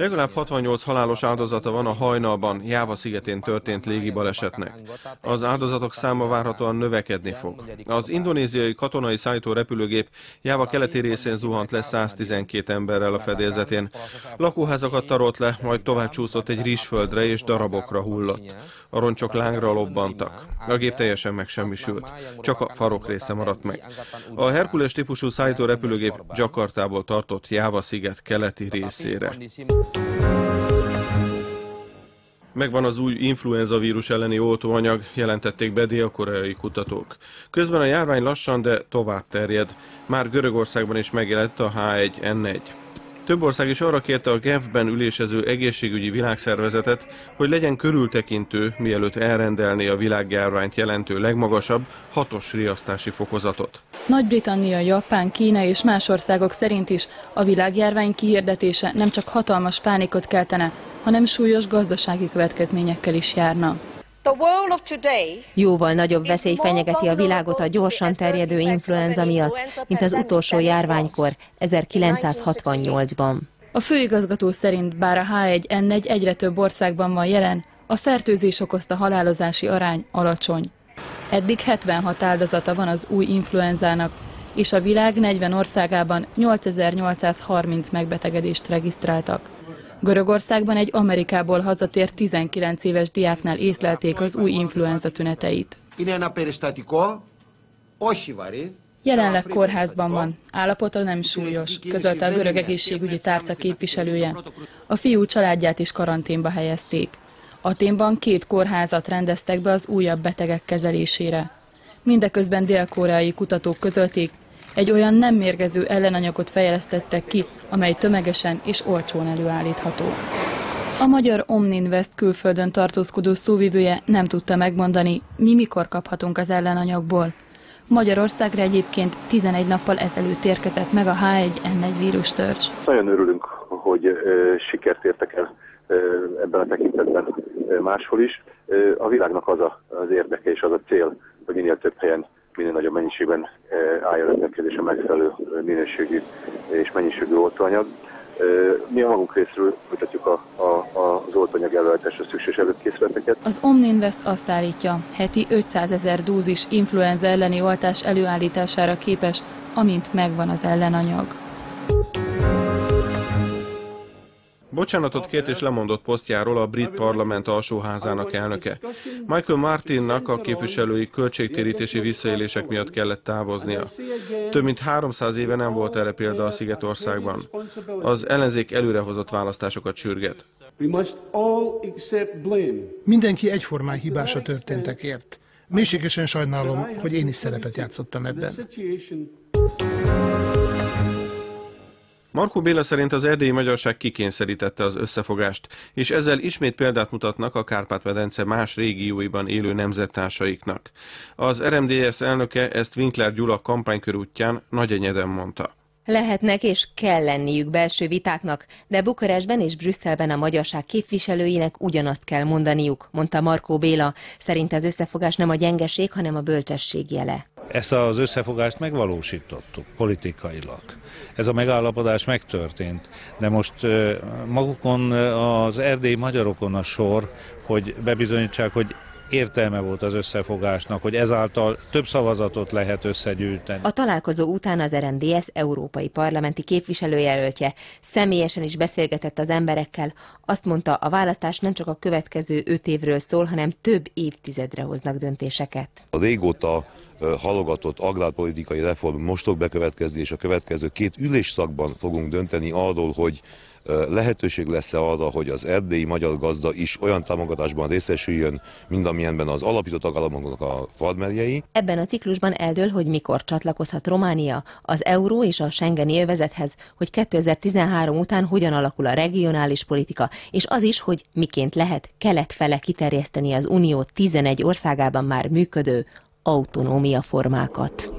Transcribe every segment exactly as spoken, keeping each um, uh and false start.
Legalább hatvannyolc halálos áldozata van a hajnalban Jáva szigetén történt légibalesetnek. Az áldozatok száma várhatóan növekedni fog. Az indonéziai katonai szállító repülőgép Jáva keleti részén zuhant le száztizenkét emberrel a fedélzetén. Lakóházakat tarolt le, majd tovább csúszott egy rizsföldre és darabokra hullott. A roncsok lángra lobbantak. A gép teljesen megsemmisült. Csak a farok része maradt meg. A Hercules típusú szállító repülőgép Jakartából tartott Jáva sziget keleti részére. Megvan az új influenza vírus elleni oltóanyag, jelentették be dél-koreai kutatók. Közben a járvány lassan, de tovább terjed. Már Görögországban is megjelent a H egy N egy. Több ország is arra kérte a Genfben ülésező egészségügyi világszervezetet, hogy legyen körültekintő, mielőtt elrendelné a világjárványt jelentő legmagasabb, hatos riasztási fokozatot. Nagy-Britannia, Japán, Kína és más országok szerint is a világjárvány kihirdetése nem csak hatalmas pánikot keltene, hanem súlyos gazdasági következményekkel is járna. Jóval nagyobb veszély fenyegeti a világot a gyorsan terjedő influenza miatt, mint az utolsó járványkor, ezerkilencszázhatvannyolcban. A főigazgató szerint bár a H egy N egy egyre több országban van jelen, a fertőzés okozta halálozási arány alacsony. Eddig hetvenhat áldozata van az új influenzának, és a világ negyven országában nyolcezer-nyolcszázharminc megbetegedést regisztráltak. Görögországban egy Amerikából hazatért tizenkilenc éves diáknál észlelték az új influenza tüneteit. Jelenleg kórházban van, állapota nem súlyos, közölte a görög egészségügyi tárca képviselője. A fiú családját is karanténba helyezték. Athénban két kórházat rendeztek be az újabb betegek kezelésére. Mindeközben dél-koreai kutatók közölték, egy olyan nem mérgező ellenanyagot fejlesztettek ki, amely tömegesen és olcsón előállítható. A magyar Omninvest külföldön tartózkodó szóvivője nem tudta megmondani, mi mikor kaphatunk az ellenanyagból. Magyarországra egyébként tizenegy nappal ezelőtt érkezett meg a H egy N egy vírustörzs. Nagyon örülünk, hogy ö, sikert értek el ö, ebben a tekintetben ö, máshol is. Ö, a világnak az a, az érdeke és az a cél, hogy minél több helyen, minél nagyobb mennyiségben állja rendelkezésre megfelelő minőségű és mennyiségű oltóanyag. Mi a magunk részről mutatjuk a, a, az oltóanyag előállításra szükséges előkészületeket. Az Omninvest azt állítja, heti ötszázezer dózis influenza elleni oltás előállítására képes, amint megvan az ellenanyag. Bocsánatot kért és lemondott posztjáról a brit parlament alsóházának elnöke. Michael Martinnak a képviselői költségtérítési visszaélések miatt kellett távoznia. Több mint háromszáz éve nem volt erre példa a Szigetországban. Az ellenzék előrehozott választásokat sürget. Mindenki egyformán hibás a történtekért. Mélységesen sajnálom, hogy én is szerepet játszottam ebben. Markó Béla szerint az erdélyi magyarság kikényszerítette az összefogást, és ezzel ismét példát mutatnak a Kárpát-medence más régióiban élő nemzettársaiknak. Az er em dé es elnöke ezt Winkler Gyula kampánykörútján Nagyenyeden mondta. Lehetnek és kell lenniük belső vitáknak, de Bukarestben és Brüsszelben a magyarság képviselőinek ugyanazt kell mondaniuk, mondta Markó Béla. Szerint az összefogás nem a gyengeség, hanem a bölcsesség jele. Ezt az összefogást megvalósítottuk politikailag. Ez a megállapodás megtörtént, de most magukon az erdélyi magyarokon a sor, hogy bebizonyítsák, hogy értelme volt az összefogásnak, hogy ezáltal több szavazatot lehet összegyűjteni. A találkozó után az er em dé es európai parlamenti képviselőjelöltje személyesen is beszélgetett az emberekkel. Azt mondta, a választás nem csak a következő öt évről szól, hanem több évtizedre hoznak döntéseket. A régóta halogatott agrárpolitikai reform most fog bekövetkezni, és a következő két ülésszakban fogunk dönteni arról, hogy lehetőség lesz-e arra, hogy az erdélyi magyar gazda is olyan támogatásban részesüljön, mint amilyenben az alapító tagállamoknak a farmerjei. Ebben a ciklusban eldől, hogy mikor csatlakozhat Románia az euró és a schengeni övezethez, hogy kétezer-tizenhárom után hogyan alakul a regionális politika, és az is, hogy miként lehet kelet-fele kiterjeszteni az unió tizenegy országában már működő autonómia formákat.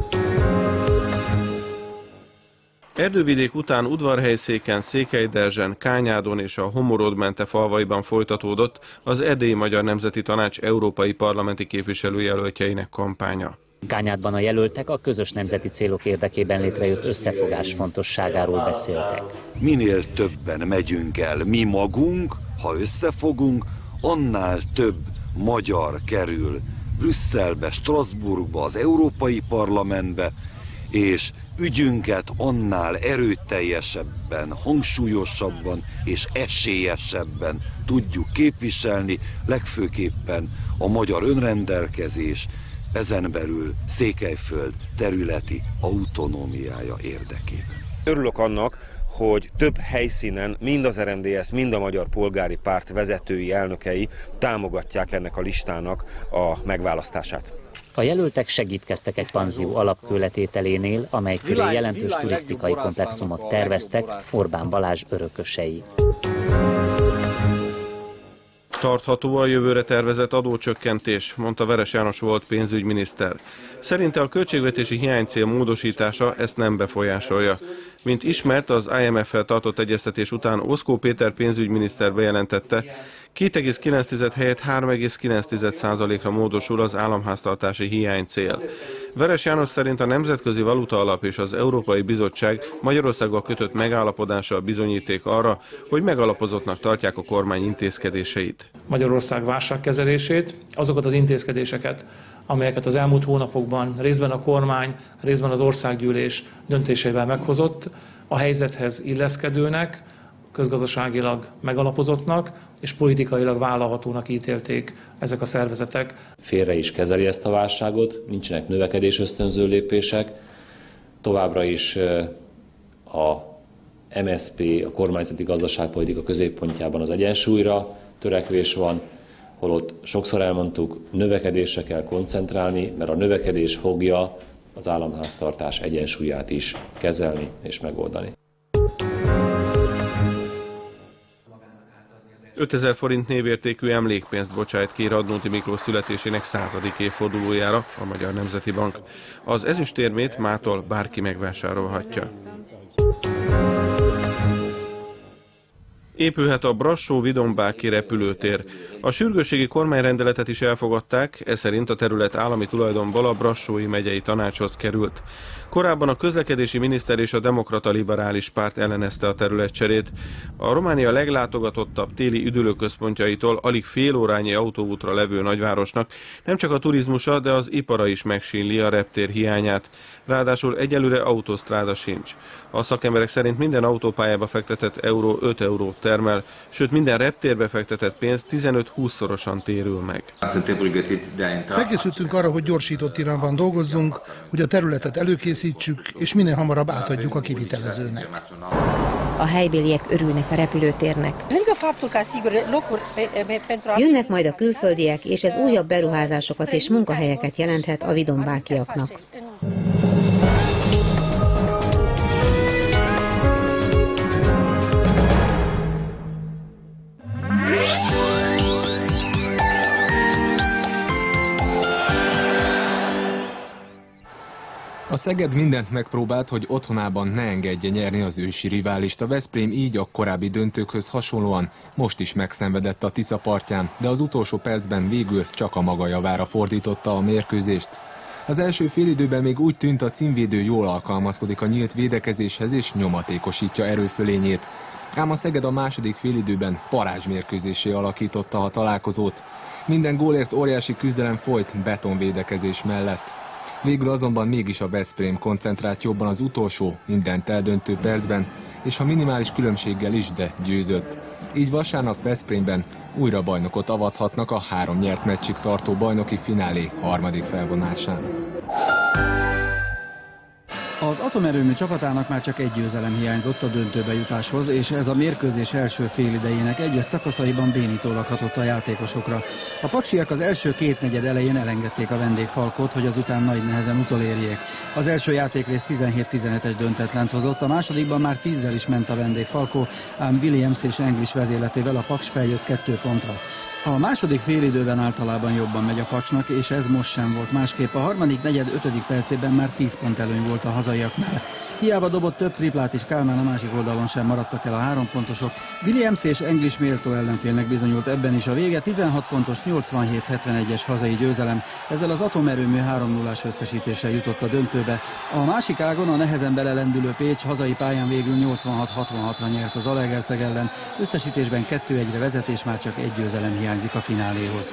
Erdővidék után Udvarhelyszéken, Székelyderzsen, Kányádon és a Homorod-Mente falvaiban folytatódott az Erdélyi Magyar Nemzeti Tanács európai parlamenti képviselőjelöltjeinek kampánya. Kányádban a jelöltek a közös nemzeti célok érdekében létrejött összefogás fontosságáról beszéltek. Minél többen megyünk el mi magunk, ha összefogunk, annál több magyar kerül Brüsszelbe, Strasbourgba, az Európai Parlamentbe, és ügyünket annál erőteljesebben, hangsúlyosabban és esélyesebben tudjuk képviselni, legfőképpen a magyar önrendelkezés, ezen belül Székelyföld területi autonómiája érdekében. Örülök annak, hogy több helyszínen mind az er em dé es, mind a Magyar Polgári Párt vezetői, elnökei támogatják ennek a listának a megválasztását. A jelöltek segítkeztek egy panzió alapkőletételénél, amely köré jelentős turisztikai komplexumot terveztek Orbán Balázs örökösei. Tartható a jövőre tervezett adócsökkentés, mondta Veres János volt pénzügyminiszter. Szerinte a költségvetési hiánycél módosítása ezt nem befolyásolja. Mint ismert, az i em ef-fel tartott egyeztetés után Oszkó Péter pénzügyminiszter bejelentette, két egész kilenc helyett három egész kilenc százalékra módosul az államháztartási hiánycél. Veres János szerint a Nemzetközi Valutaalap és az Európai Bizottság Magyarországgal kötött megállapodása bizonyíték arra, hogy megalapozottnak tartják a kormány intézkedéseit. Magyarország válságkezelését, azokat az intézkedéseket, amelyeket az elmúlt hónapokban részben a kormány, részben az országgyűlés döntéseivel meghozott, a helyzethez illeszkedőnek, közgazdaságilag megalapozottnak és politikailag vállalhatónak ítélték ezek a szervezetek. Félre is kezeli ezt a válságot, nincsenek növekedés ösztönző lépések, továbbra is a em es zé pé, a kormányzati gazdaságpolitika középpontjában az egyensúlyra törekvés van, holott sokszor elmondtuk, növekedésre kell koncentrálni, mert a növekedés fogja az államháztartás egyensúlyát is kezelni és megoldani. ötezer forint névértékű emlékpénzt bocsájt ki Radnóti Miklós születésének századik évfordulójára a Magyar Nemzeti Bank. Az ezüstérmét mától bárki megvásárolhatja. Épülhet a Brassó-Vidombáki repülőtér. A sürgősségi kormányrendeletet is elfogadták, ez szerint a terület állami tulajdonból a Brassói megyei tanácshoz került. Korábban a közlekedési miniszter és a Demokrata Liberális Párt ellenezte a területcserét. A Románia leglátogatottabb téli üdülőközpontjaitól alig fél órányi autóútra levő nagyvárosnak nem csak a turizmusa, de az ipara is megsínli a reptér hiányát. Ráadásul egyelőre autósztráda sincs. A szakemberek szerint minden autópályába fektetett euró öt eurót termel, sőt minden reptérbe fektetett pénz tizenöt-húszszorosan térül meg. Felkészültünk arra, hogy gyorsított iramban dolgozzunk, hogy a területet előkészítsük, és minél hamarabb átadjuk a kivitelezőnek. A helybéliek örülnek a repülőtérnek. Jönnek majd a külföldiek, és ez újabb beruházásokat és munkahelyeket jelenthet a vidombákiaknak. A Szeged mindent megpróbált, hogy otthonában ne engedje nyerni az ősi riválist. A Veszprém így a korábbi döntőkhöz hasonlóan most is megszenvedett a Tisza partján, de az utolsó percben végül csak a maga javára fordította a mérkőzést. Az első félidőben még úgy tűnt, a címvédő jól alkalmazkodik a nyílt védekezéshez és nyomatékosítja erőfölényét. Ám a Szeged a második félidőben parázsmérkőzésé alakította a találkozót. Minden gólért óriási küzdelem folyt betonvédekezés mellett. Végül azonban mégis a Veszprém koncentrált jobban az utolsó, mindent eldöntő percben, és ha minimális különbséggel is, de győzött. Így vasárnap Veszprémben újra bajnokot avathatnak a három nyert meccsig tartó bajnoki finálé harmadik felvonásán. Az atomerőmű csapatának már csak egy győzelem hiányzott a döntőbe jutáshoz, és ez a mérkőzés első félidejének egyes szakaszaiban bénítólag hatott a játékosokra. A paksiak az első két negyed elején elengedték a vendégfalkot, hogy azután nagy nehezen utolérjék. Az első játékrész tizenhét tizenhetes döntetlent hozott, a másodikban már tízzel is ment a vendégfalkó, ám Williams és English vezérletével a Paks feljött kettő pontra. A második félidőben általában jobban megy a Paksnak, és ez most sem volt másképp. A harmadik negyed ötödik percében már tíz pont előny volt a hazaiaknál. Hiába dobott több triplát is Kálmán, a másik oldalon sem maradtak el a három pontosok. Williams és English méltó ellenfélnek bizonyult ebben is a vége, tizenhat pontos nyolcvanhét hetvenegyes hazai győzelem. Ezzel az atomerőmű három nullás összesítéssel jutott a döntőbe. A másik ágon a nehezen belelendülő Pécs hazai pályán végül nyolcvanhat hatvanhatra nyert az Zalaegerszeg ellen. Összesítésben kettő egyre vezet, és már csak egy győzelem hiányzik a fináléhoz.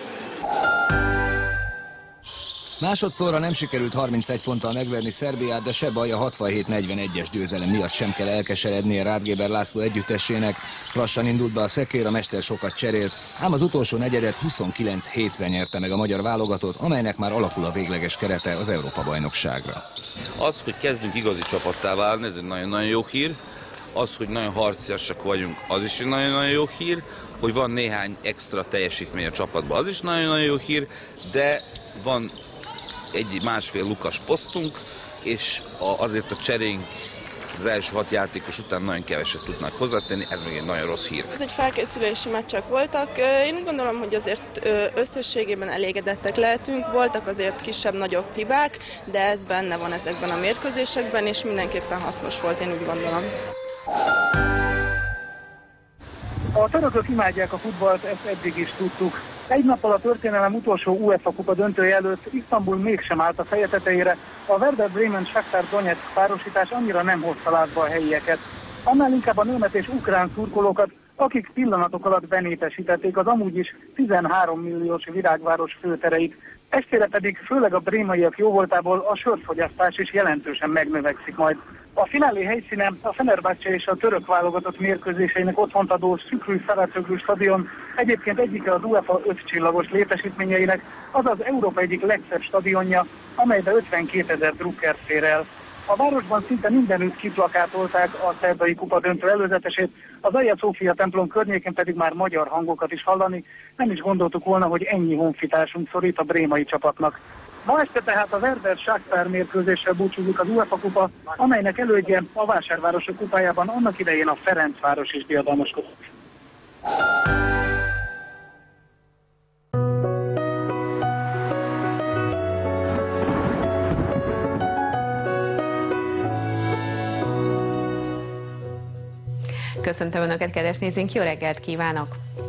Másodszorra nem sikerült harmincegy ponttal megverni Szerbiát, de se baj, a hatvanhét negyvenegyes győzelem miatt sem kell elkeserednie Rádgéber László együttessének. Lassan indult be a szekér, a mester sokat cserélt, ám az utolsó negyedet huszonkilenc hétre nyerte meg a magyar válogatott, amelynek már alakul a végleges kerete az Európa-bajnokságra. Az, hogy kezdünk igazi csapattá válni, ez egy nagyon-nagyon jó hír. Az, hogy nagyon harciasak vagyunk, az is egy nagyon-nagyon jó hír. Hogy van néhány extra teljesítmény a csapatban, az is nagyon-nagyon jó hír, de van egy másfél lukas posztunk, és azért a cserénk az első hat játékos után nagyon keveset tudnak hozzátenni, ez még egy nagyon rossz hír. Ez egy felkészülési meccsek voltak. Én úgy gondolom, hogy azért összességében elégedettek lehetünk. Voltak azért kisebb-nagyobb hibák, de ez benne van ezekben a mérkőzésekben, és mindenképpen hasznos volt, én úgy gondolom. A törökök imádják a futballt, ezt eddig is tudtuk. Egy nappal a történelem utolsó UEFA kupa döntője előtt Isztambul mégsem állt a feje tetejére, a Werder Bremen-Shakhtar Donetsk párosítás annyira nem hozta látba a helyieket. Annál inkább a német és ukrán szurkolókat, akik pillanatok alatt benépesítették az amúgy is tizenhárom milliós virágváros főtereit. Estére pedig főleg a brémaiak jóvoltából a sörfogyasztás is jelentősen megnövekszik majd. A finálé helyszíne a Fenerbahce és a török válogatott mérkőzéseinek otthont adó Szükrű Ferencögrű stadion, egyébként egyike az UEFA öt csillagos létesítményeinek, azaz Európa egyik legszebb stadionja, amelybe ötvenkétezer drukker fér el. A városban szinte mindenütt kiplakátolták a szerdai kupa döntő előzetesét, az Hagia Szófia templom környékén pedig már magyar hangokat is hallani, nem is gondoltuk volna, hogy ennyi honfitársunk szorít a brémai csapatnak. Ma este tehát a Werder Shakhtar mérkőzéssel búcsúzik az UEFA kupa, amelynek elődje a Vásárvárosok kupájában annak idején a Ferencváros is diadalmaskodott. Köszöntöm Önöket, kedves nézőink, jó reggelt kívánok!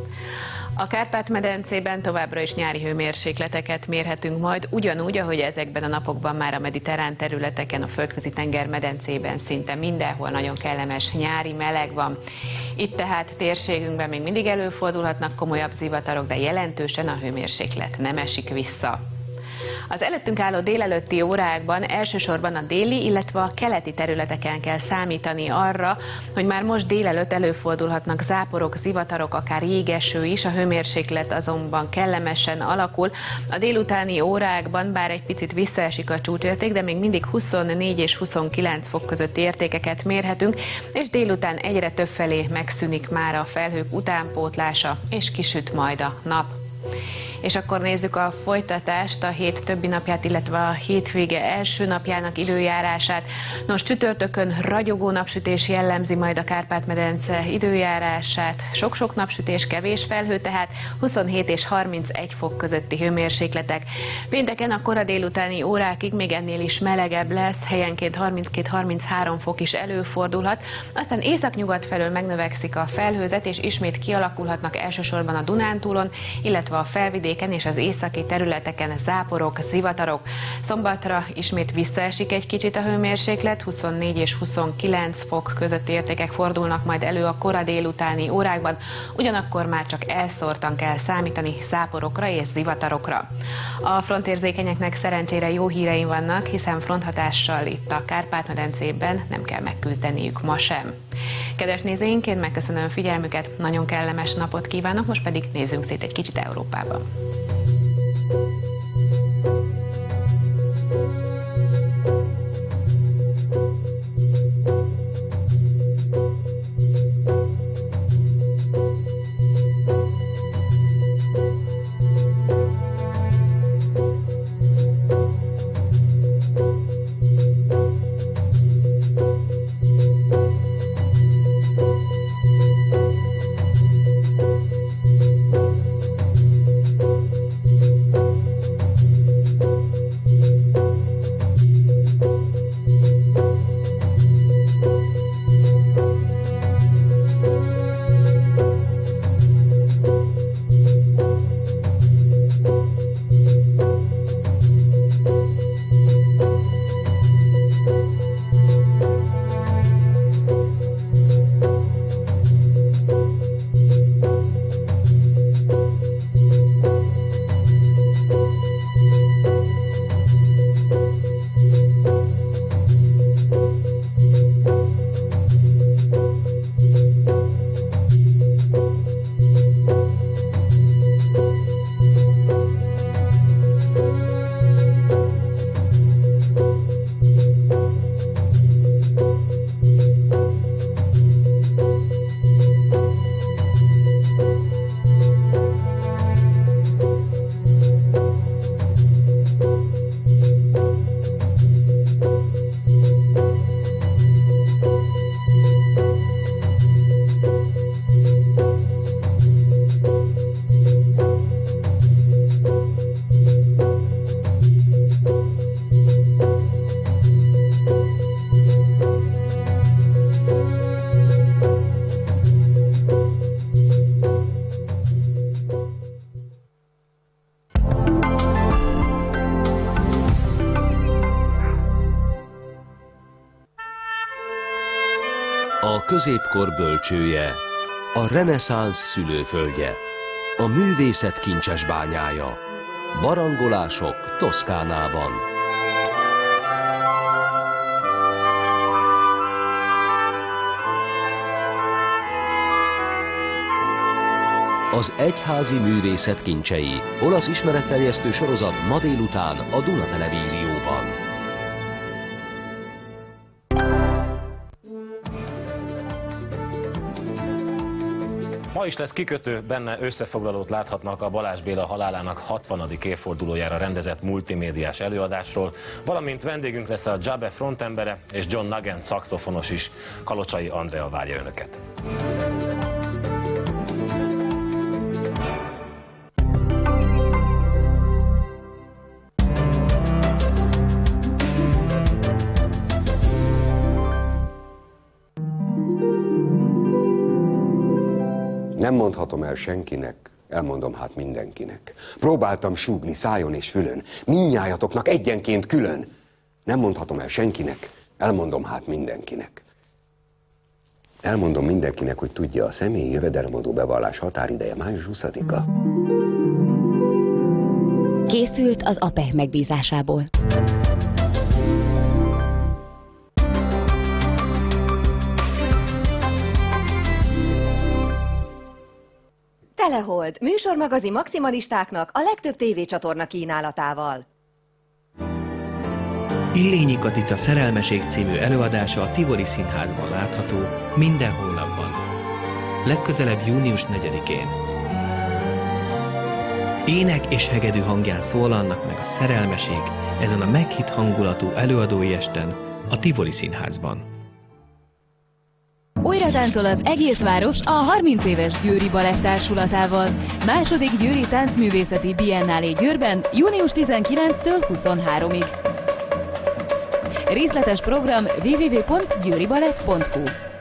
A Kárpát-medencében továbbra is nyári hőmérsékleteket mérhetünk majd, ugyanúgy, ahogy ezekben a napokban már a mediterrán területeken, a Földközi-tenger medencében szinte mindenhol nagyon kellemes nyári meleg van. Itt tehát térségünkben még mindig előfordulhatnak komolyabb zivatarok, de jelentősen a hőmérséklet nem esik vissza. Az előttünk álló délelőtti órákban elsősorban a déli, illetve a keleti területeken kell számítani arra, hogy már most délelőtt előfordulhatnak záporok, zivatarok, akár jégeső is, a hőmérséklet azonban kellemesen alakul. A délutáni órákban bár egy picit visszaesik a csúcsérték, de még mindig huszonnégy és huszonkilenc fok közötti értékeket mérhetünk, és délután egyre többfelé megszűnik már a felhők utánpótlása, és kisüt majd a nap. És akkor nézzük a folytatást, a hét többi napját, illetve a hétvége első napjának időjárását. Nos, csütörtökön ragyogó napsütés jellemzi majd a Kárpát-medence időjárását. Sok-sok napsütés, kevés felhő, tehát huszonhét és harmincegy fok közötti hőmérsékletek. Pénteken a kora délutáni órákig még ennél is melegebb lesz, helyenként harminckét-harminchárom fok is előfordulhat. Aztán északnyugat felől megnövekszik a felhőzet, és ismét kialakulhatnak elsősorban a Dunántúlon, illetve a felvidéken és az északi területeken záporok, zivatarok. Szombatra ismét visszaesik egy kicsit a hőmérséklet, huszonnégy és huszonkilenc fok közötti értékek fordulnak majd elő a kora délutáni órákban, ugyanakkor már csak elszórtan kell számítani záporokra és zivatarokra. A frontérzékenyeknek szerencsére jó híreim vannak, hiszen fronthatással itt a Kárpát-medencében nem kell megküzdeniük ma sem. Kedves nézőink, én megköszönöm figyelmüket, nagyon kellemes napot kívánok, most pedig nézzünk szét egy kicsit Európában. a középkor bölcsője, a reneszánsz szülőföldje, a művészet kincses bányája, barangolások Toszkánában. Az egyházi művészet kincsei, olasz ismeretterjesztő sorozat ma délután a Duna Televízióban. Ma is lesz kikötő, benne összefoglalót láthatnak a Balázs Béla halálának hatvanadik évfordulójára rendezett multimédiás előadásról, valamint vendégünk lesz a Jabe frontembere és John Nugent szaxofonos is. Kalocsai Andrea várja önöket. Nem mondhatom el senkinek, elmondom hát mindenkinek. Próbáltam súgni szájon és fülön, mindnyájatoknak egyenként külön. Nem mondhatom el senkinek, elmondom hát mindenkinek. Elmondom mindenkinek, hogy tudja, a személyi jövedelemadó bevallás határideje május huszadika. Készült az á pé e megbízásából. Telehold, műsormagazin maximalistáknak a legtöbb tévécsatorna kínálatával. Illényi Katica Szerelmeség című előadása a Tivoli Színházban látható minden hónapban. Legközelebb június negyedikén. Ének és hegedű hangján szólalnak meg a szerelmeség ezen a meghitt hangulatú előadói esten a Tivoli Színházban. Újra táncol az egész város a harminc éves Győri Balett Társulatával. Második Győri Táncművészeti Biennálé Győrben június tizenkilencedikétől huszonharmadikig. Részletes program w w w pont győribalett pont hu.